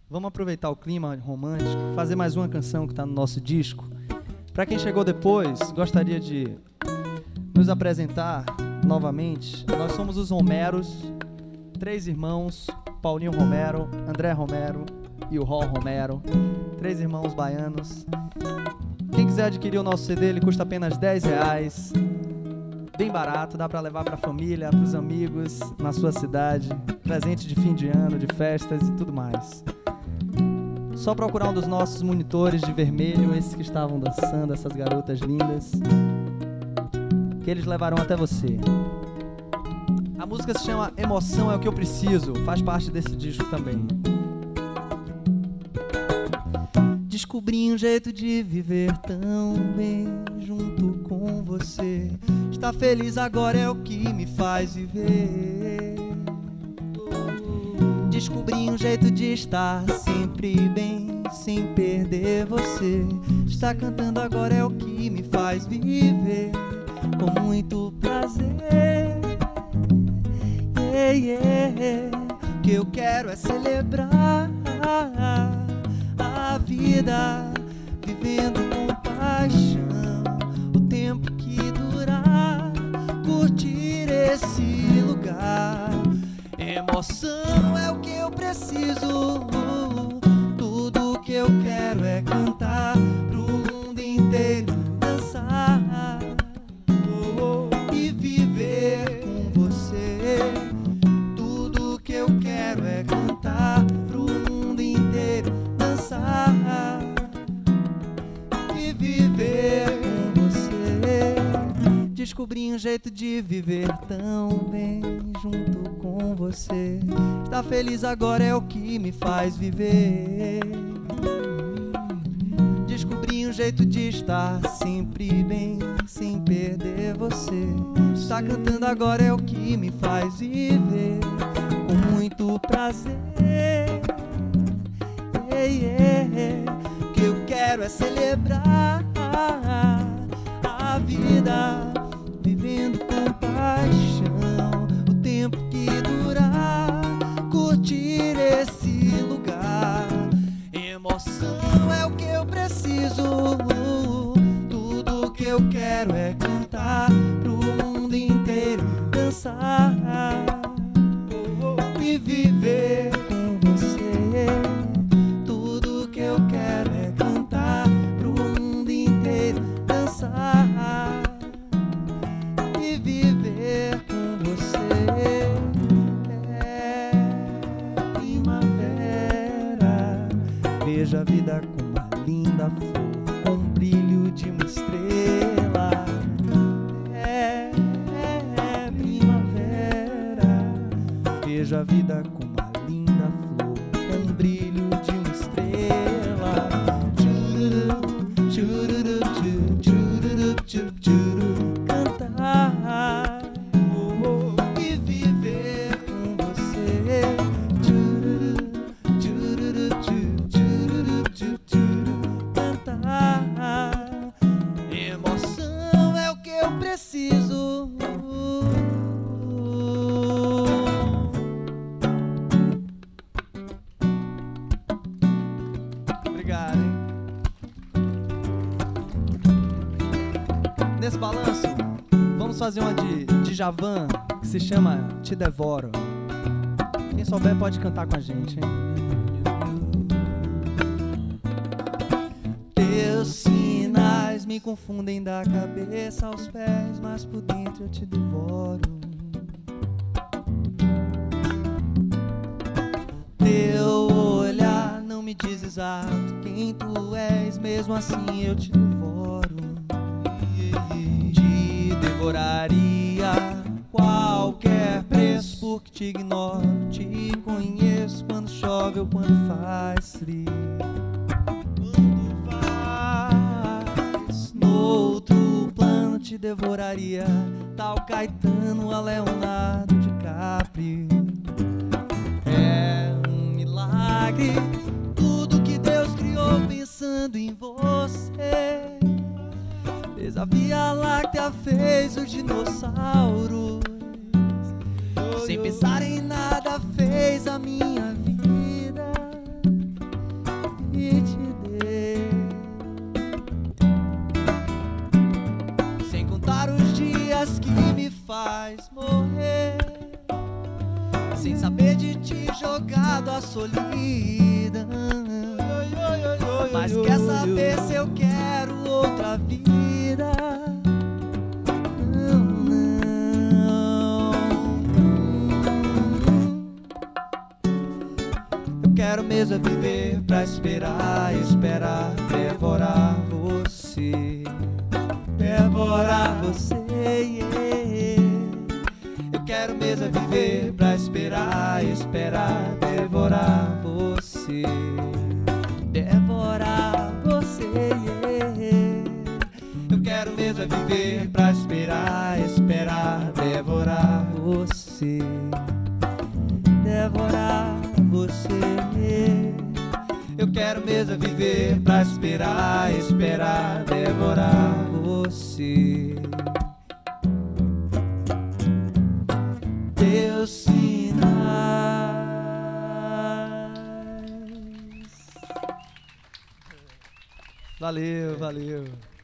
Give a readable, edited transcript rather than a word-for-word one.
Vamos aproveitar o clima romântico, fazer mais uma canção que está no nosso disco. Para quem chegou depois, gostaria de nos apresentar novamente. Nós somos os Romeros, 3 irmãos, Paulinho Romero, André Romero e o Ró Romero, 3 irmãos baianos. Quem quiser adquirir o nosso CD, ele custa apenas R$10, bem barato, dá para levar para a família, para os amigos, na sua cidade, presente de fim de ano, de festas e tudo mais. Só procurar um dos nossos monitores de vermelho, esses que estavam dançando, essas garotas lindas, que eles levarão até você. A música se chama Emoção é o que eu preciso, faz parte desse disco também. Descobri um jeito de viver tão bem junto com você. Estar feliz agora é o que me faz viver. Descobri um jeito de estar sempre bem, sem perder você. Estar cantando agora é o que me faz viver com muito prazer. O que eu quero é celebrar a vida, vivendo com paixão o tempo que durar, curtir esse lugar. Emoção é o que eu preciso, tudo que eu quero é cantar pro mundo inteiro, dançar e viver com você. Tudo que eu quero é cantar pro mundo inteiro, dançar e viver com você. Descobri um jeito de viver tão bem junto com você. Estar feliz agora é o que me faz viver. Descobri um jeito de estar sempre bem, sem perder você. Estar cantando agora é o que me faz viver com muito prazer. O que eu quero é celebrar a vida, vivendo com paixão o tempo que durar, curtir esse lugar. Emoção é o que eu preciso, tudo que eu quero é cantar pro mundo inteiro, dançar e viver com você. Tudo que eu quero é cantar pro mundo inteiro, dançar e viver com você. É primavera, veja a vida como uma linda flor, com o brilho de uma estrela. É primavera, veja a vida como uma linda flor, com o brilho de uma estrela. Tchururu, tchururu, tchururu, tchururu, tchururu. Cantar e viver com você. Tchururu, tchururu, tchururu, tchururu. Cantar. Emoção é o que eu preciso. Obrigado, hein? Nesse balanço, vamos fazer uma de Djavan, que se chama Te Devoro. Quem souber pode cantar com a gente, hein? Teus sinais me confundem da cabeça aos pés, mas por dentro eu te devoro. Teu olhar não me diz exato quem tu és, mesmo assim eu te devoro. Te devoraria qualquer preço, porque te ignoro, te conheço quando chove ou quando faz frio. Quando faz no outro plano te devoraria, tal Caetano a Leonardo DiCaprio. É um milagre tudo que Deus criou pensando em você. Fez a Via Láctea, fez os dinossauros, sem pensar em nada fez a minha vida. sem saber de ti jogado à solidão. Mas quer saber se eu quero outra vida? Não, não. Eu quero mesmo é viver pra esperar, esperar, devorar você, devorar você, yeah. Eu quero mesmo é viver pra esperar, esperar, devorar você, devorar você, yeah. Eu quero mesmo é viver pra esperar, esperar, devorar você, devorar você, yeah. Eu quero mesmo é viver pra esperar, esperar, devorar você. Teus sinais. Valeu, valeu.